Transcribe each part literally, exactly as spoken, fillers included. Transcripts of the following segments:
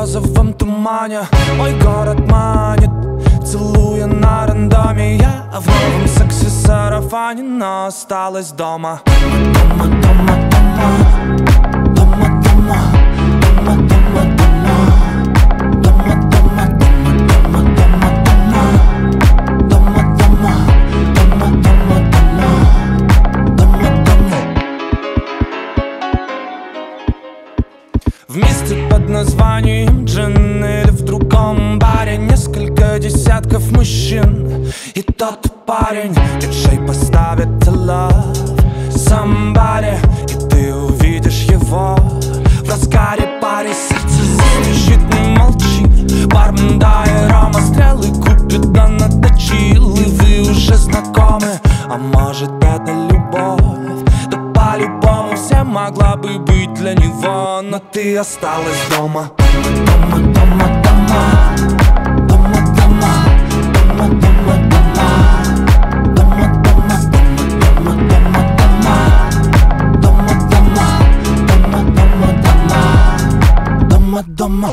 розовом тумане мой город манит, целуя на рандоме. Я в новом секси-сарафане, но осталась дома. Дома, дома, дома, дома, дома, дома, дома, дома, дома, дома, дома, дома, дома, дома, дома, дома, дома, дома. В месте под названием Джин или в другом баре несколько десятков мужчин, и тот парень диджей поставит love somebody, и ты увидишь его в разгаре пари. Сердце зазвучит, не молчи. Бармен, да и рома, стрелы купит, да наточил, и вы уже знакомы. А может, это любовь? Да по-любому все могла бы быть для него, но ты осталась дома. Дома, дома, дома, дома, дома, дома, дома, дома, дома, дома, дома, дома, дома, дома, дома, дома, дома, дома.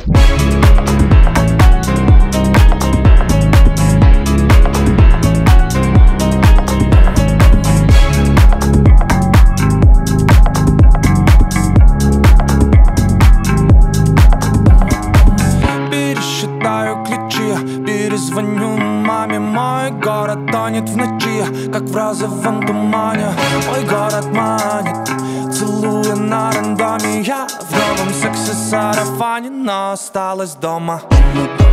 Перезвоню маме, мой город тонет в ночи, как в розовом тумане. Мой город манит, целуя на рандоме. Я в новом секси-сарафане, но осталась дома.